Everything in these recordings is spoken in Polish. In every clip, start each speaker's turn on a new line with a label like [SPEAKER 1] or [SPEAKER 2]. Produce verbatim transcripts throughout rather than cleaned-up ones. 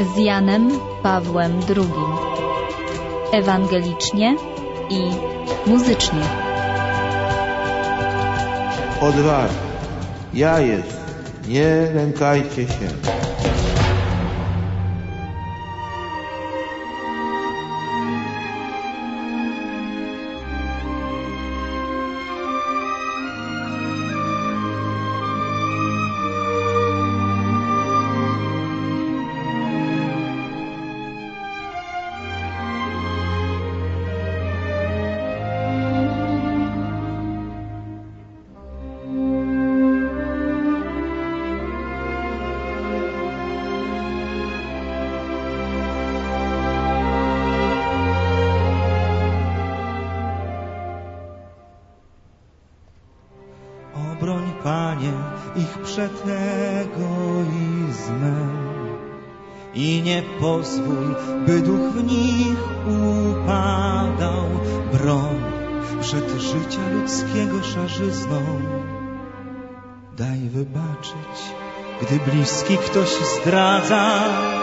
[SPEAKER 1] z Janem Pawłem drugim. Ewangelicznie i muzycznie.
[SPEAKER 2] Odwaga, ja jestem, nie lękajcie się.
[SPEAKER 3] Obroń, Panie, ich przed egoizmem i nie pozwól, by duch w nich upadał. Broń przed życia ludzkiego szarzyzną. Daj wybaczyć, gdy bliski ktoś zdradza.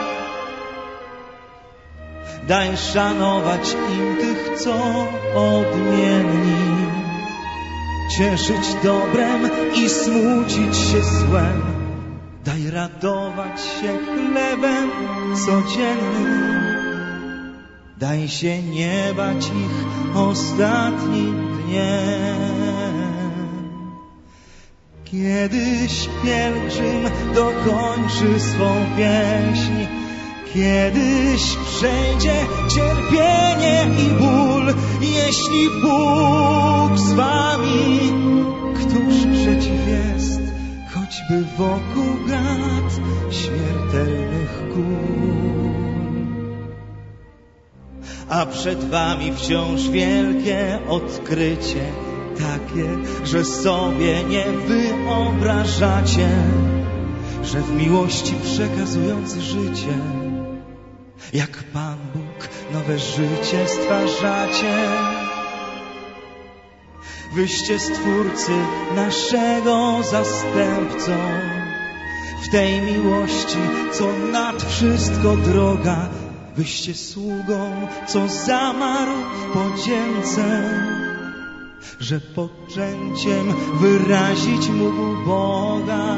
[SPEAKER 3] Daj szanować im tych, co odmienni. Cieszyć dobrem i smucić się złem. Daj radować się chlebem codziennym. Daj się nie bać ich ostatnim dniem. Kiedyś pielgrzym dokończy swą pieśń, kiedyś przejdzie cierpienie i ból. Jeśli Bóg z wami, któż przeciw jest, choćby wokół grat śmiertelnych kul. A przed wami wciąż wielkie odkrycie, takie, że sobie nie wyobrażacie, że w miłości przekazując życie, jak Pan Bóg nowe życie stwarzacie. Wyście Stwórcy naszego zastępcą, w tej miłości, co nad wszystko droga. Wyście sługą, co zamarł w podzięce, że poczęciem wyrazić mógł Boga.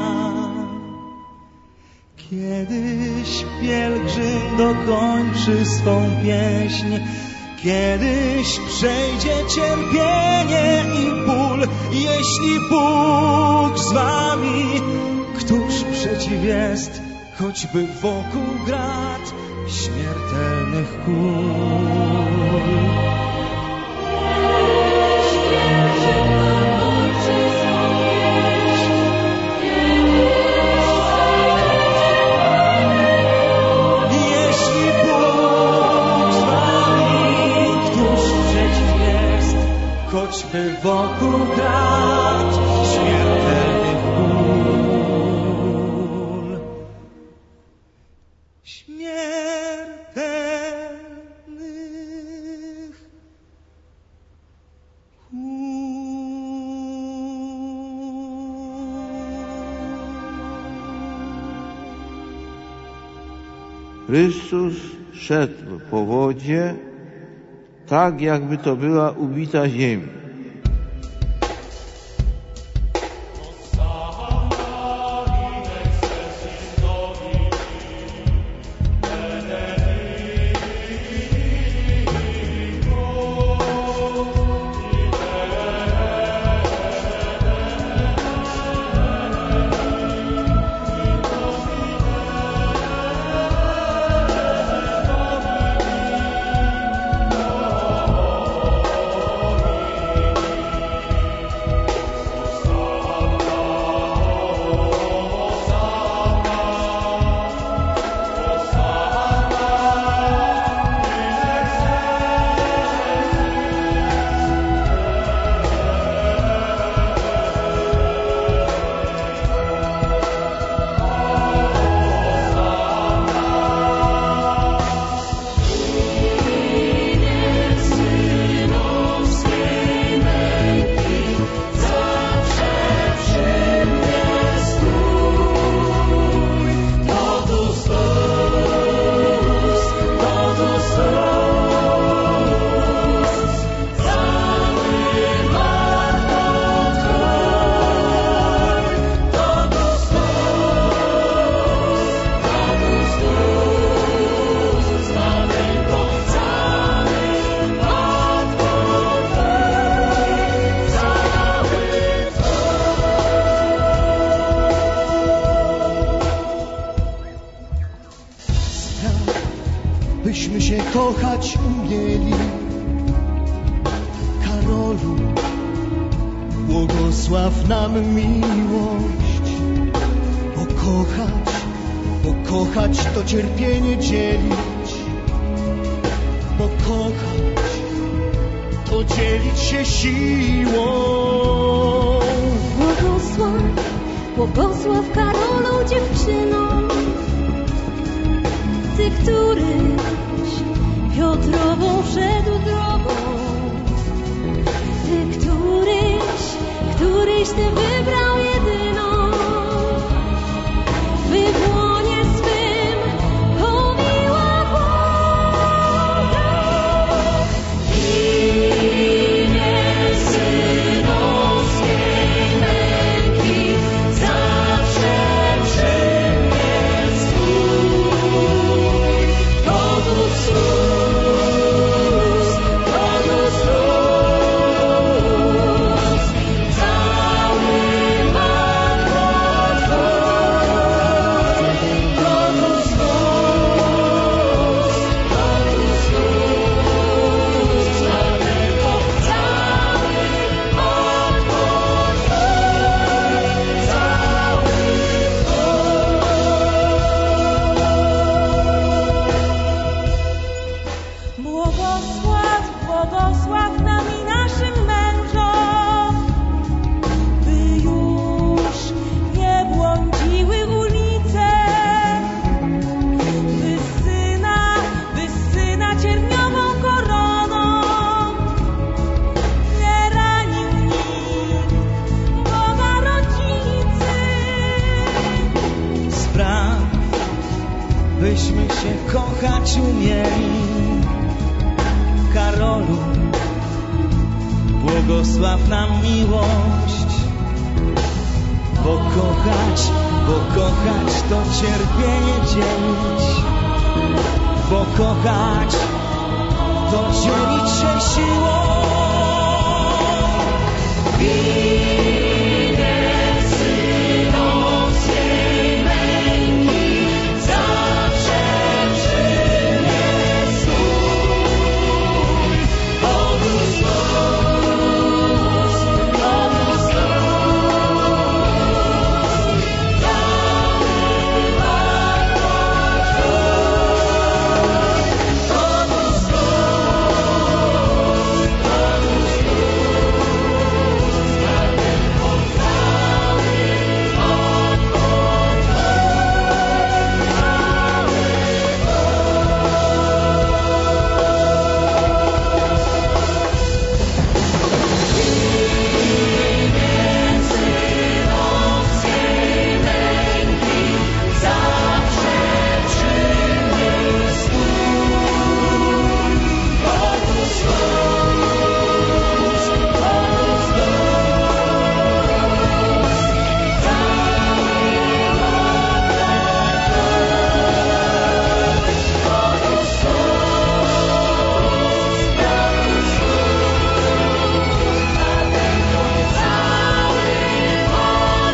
[SPEAKER 3] Kiedyś pielgrzym dokończy swą pieśń, kiedyś przejdzie cierpienie i ból. Jeśli Bóg z wami, któż przeciw jest, choćby wokół grat śmiertelnych kul. Choćby wokół grat śmiertelnych kul. Śmiertelnych kul.
[SPEAKER 2] Chrystus szedł po wodzie, tak jakby to była ubita ziemia.
[SPEAKER 3] kochać umieli. Karolu, błogosław nam miłość, bo kochać, bo kochać to cierpienie dzielić, bo kochać to dzielić się siłą.
[SPEAKER 4] Błogosław, błogosław Karolu dziewczynom, ty, któryś Piotrową szedł drogą, ty, któryś, któryś ty wybrał jedyną, by w łonie swym powiła Boga. Imię synowskiej męki zawsze przy mnie swój. Powód słuz, powód słuz, cały mat Twój. Powód słuz, powód słuz, dlatego cały mat Twój, cały
[SPEAKER 5] Błogosław, błogosław nam i naszym mężom, by już nie błądziły ulice, by syna, by syna cierniową koroną nie ranił nikt Boga rodzicy.
[SPEAKER 3] Spraw, byśmy się kochać umieli. Karolu, błogosław nam miłość, bo kochać, bo kochać to cierpienie dzielić, bo kochać to dzielić się siłą.
[SPEAKER 4] Imię synowskiej męki zawsze przy mnie swój. Powód słuz, powód słuz, cały mat Twój. Powód słuz, powód słuz, dlatego cały mat synowskiej męki zawsze przy mnie swój. Powód słuz, powód słuz, cały mat Twój. Powód słuz, powód słuz, dlatego cały mat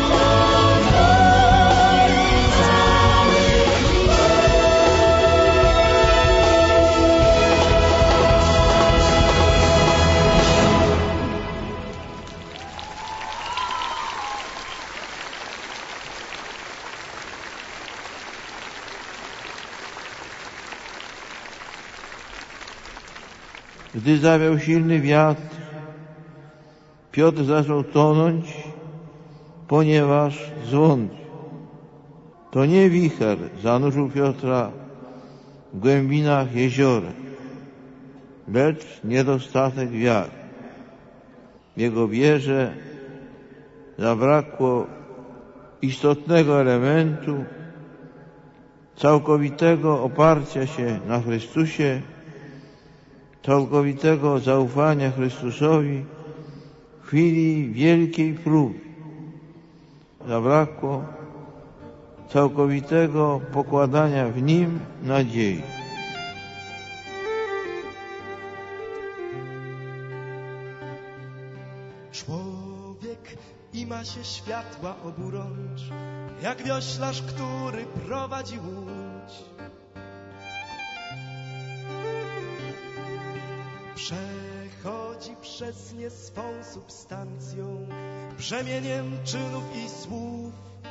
[SPEAKER 2] Gdy zawiał silny wiatr, Piotr zaczął tonąć, ponieważ zwątpił. To nie wicher zanurzył Piotra w głębinach jeziora, lecz niedostatek wiary. W jego wierze zabrakło istotnego elementu całkowitego oparcia się na Chrystusie, całkowitego zaufania Chrystusowi w chwili wielkiej próby. Zabrakło całkowitego pokładania w Nim nadziei.
[SPEAKER 3] Człowiek ima się światła oburącz, jak wioślarz, który prowadzi łódź. Przechodzi przez nie swą substancją, brzemieniem czynów i słów.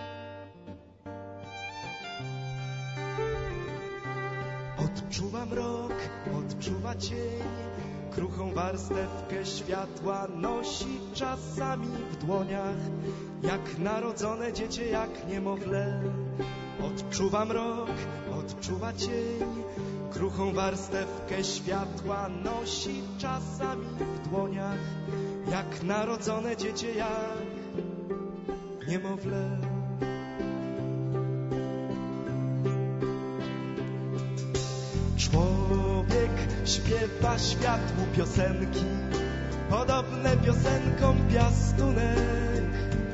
[SPEAKER 3] Odczuwa mrok, odczuwa cień, kruchą warstewkę światła nosi czasami w dłoniach, jak narodzone dziecię, jak niemowlę. Odczuwa mrok, odczuwa cień, kruchą warstewkę światła nosi czasami w dłoniach, jak narodzone dziecię, jak niemowlę. Człowiek śpiewa światłu piosenki, podobne piosenkom piastunek.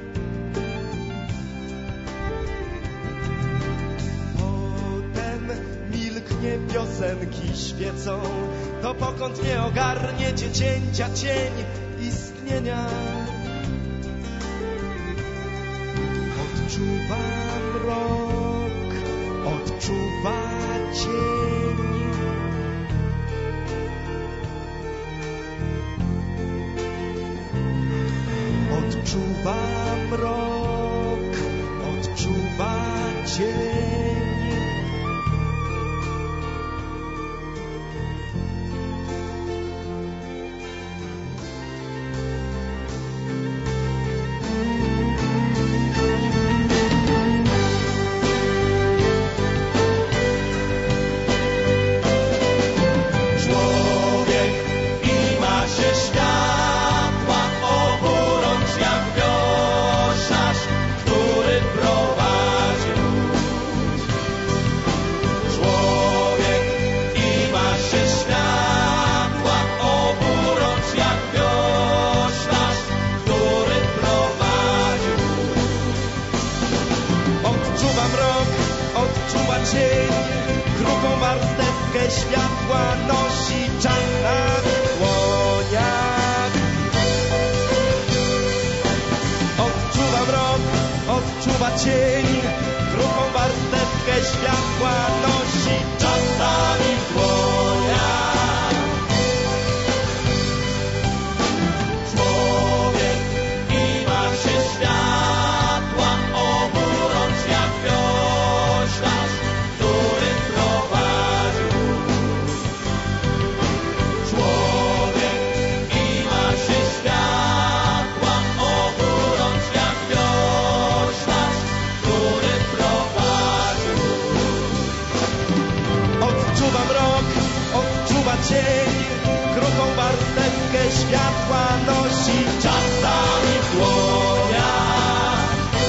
[SPEAKER 3] Potem milknie, piosenki świecą, dopokąd nie ogarnie dziecięcia cień istnienia. Odczuwa mrok, odczuwa cień. Odczuwa mrok, odczuwa cień. Światła nosi czas na dłoniach. Odczuwa mrok, odczuwa cień, kruchą warstewkę światła nosi czasami w dłoniach. Człowiek ima się światła, oburącz jak wioślarz, który prowadzi. Cień, kruchą warstewkę światła nosi czasami w dłoniach.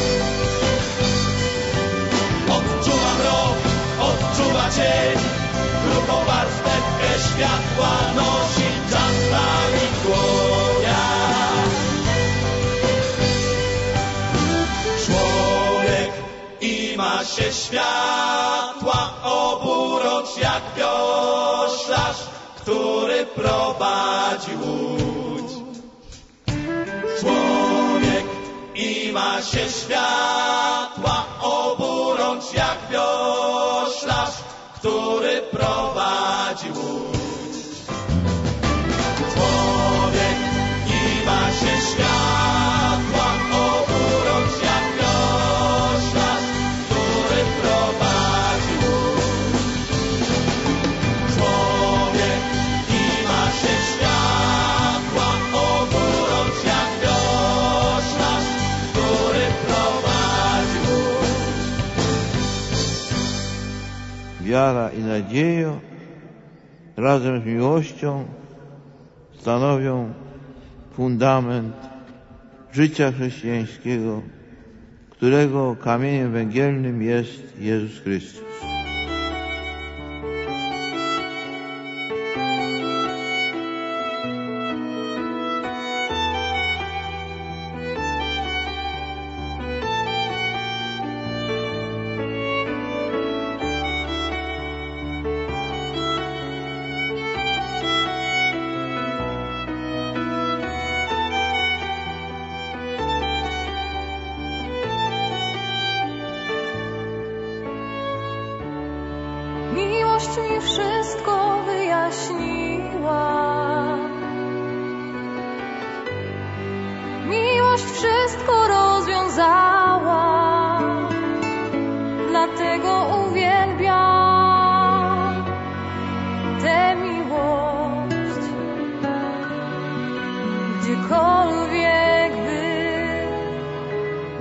[SPEAKER 3] Odczuwa mrok, odczuwa cień, kruchą warstewkę światła nosi czasami w dłoniach. Człowiek ima się światła, oburącz jak wioślarz, który prowadzi łódź. Człowiek ima się światła, oburącz jak wioślarz, który prowadzi łódź. Człowiek ima się światła, oburącz jak wioślarz, który prowadzi łódź. Człowiek ima się światła, oburącz jak wioślarz, który prowadzi łódź.
[SPEAKER 2] Wiara i nadzieja razem z miłością stanowią fundament życia chrześcijańskiego, którego kamieniem węgielnym jest Jezus Chrystus.
[SPEAKER 4] Miłość mi wszystko wyjaśniła.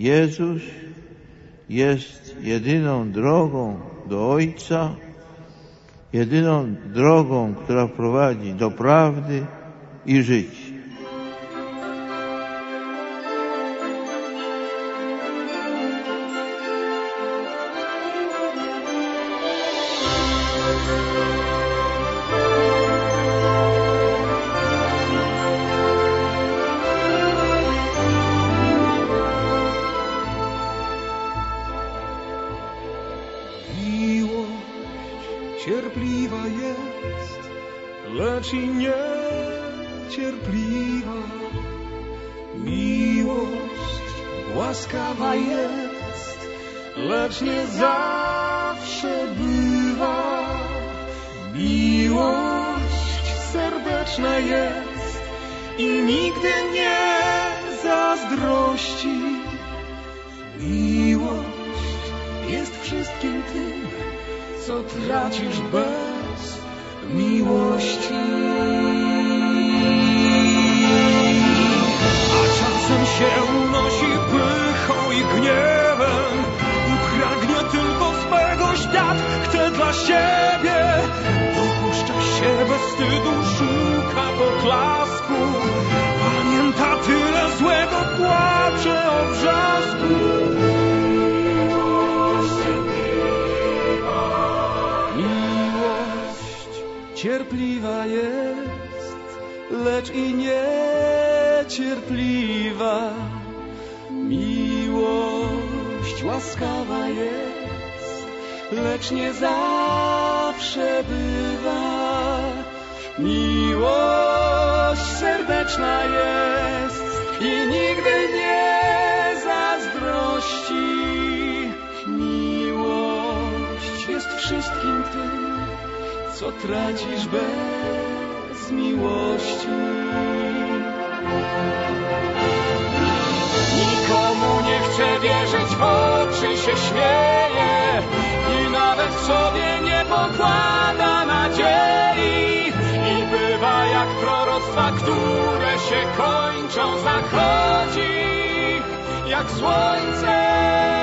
[SPEAKER 2] Jezus jest jedyną drogą do Ojca, jedyną drogą, która prowadzi do prawdy i życia.
[SPEAKER 3] Cierpliwa jest, lecz i niecierpliwa. Miłość łaskawa jest, lecz nie zawsze bywa. Miłość serdeczna jest i nigdy nie zazdrości. Miłość jest wszystkim tym, co tracisz bez miłości. A czasem się unosi pychą i gniewem i pragnie tylko swego świat, chce dla siebie. Dopuszcza się bez wstydu, szuka poklasku, pamięta tyle złego, płacze o wrzasku. Cierpliwa jest, lecz i niecierpliwa. Miłość łaskawa jest, lecz nie zawsze bywa. Miłość serdeczna jest i nigdy nie zazdrości. Miłość jest wszystkim tym, co tracisz bez miłości. Nikomu nie chce wierzyć, w oczy się śmieje i nawet sobie nie pokłada nadziei. I bywa jak proroctwa, które się kończą, zachodzi jak słońce.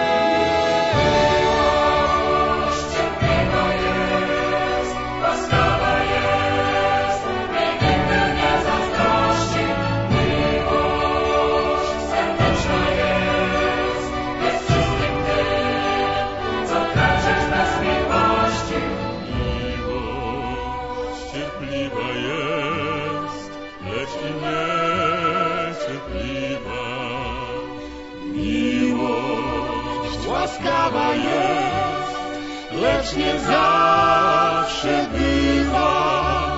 [SPEAKER 3] Łaskawa jest, lecz nie zawsze bywa.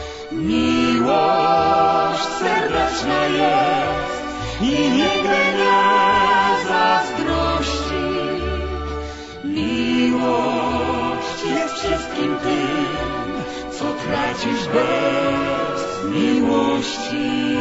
[SPEAKER 3] Miłość serdeczna jest i nigdy nie zazdrości. Miłość jest wszystkim tym, co tracisz bez miłości.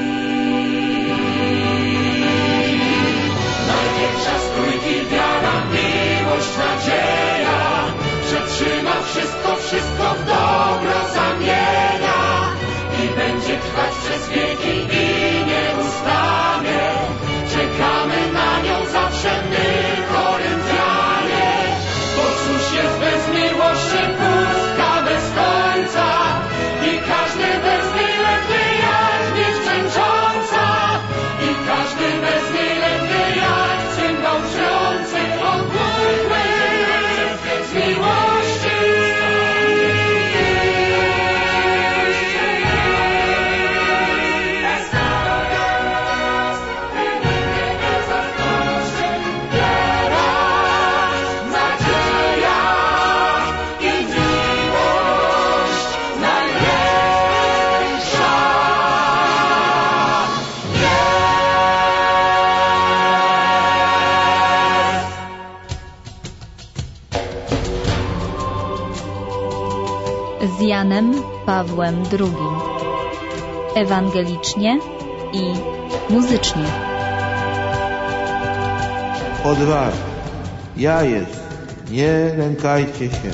[SPEAKER 3] Największa strójki wiara, miłość, nadzieja, przetrzyma wszystko, wszystko w dobro zamienia i będzie trwać przez wieki i nieustannie. Czekamy na nią zawsze my, Koryntianie, bo cóż jest bez miłości, pustka bez końca i każdy bez niej ledwie jak niewdzięcząca i każdy bez niej ledwie jak cymbał wrzący, obłudny z miłości. Wiara, nadzieja i miłość największa.
[SPEAKER 1] Z Janem Pawłem drugim. Ewangelicznie i muzycznie.
[SPEAKER 2] Odwaga, ja jestem, nie lękajcie się.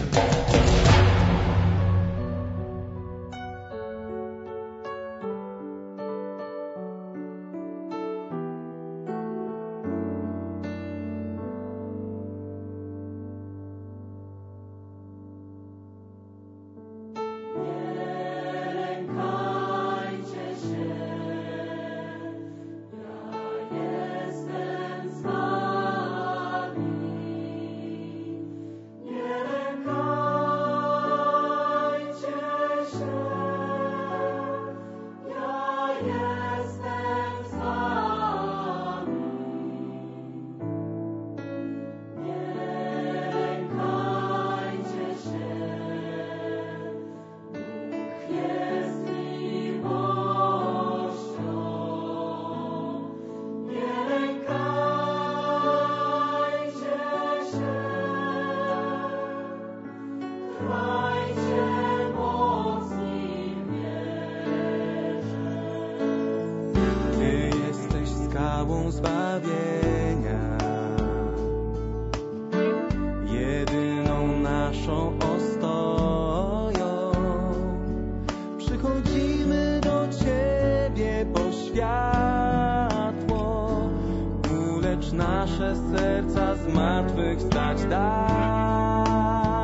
[SPEAKER 6] serca zmartwychwstać da.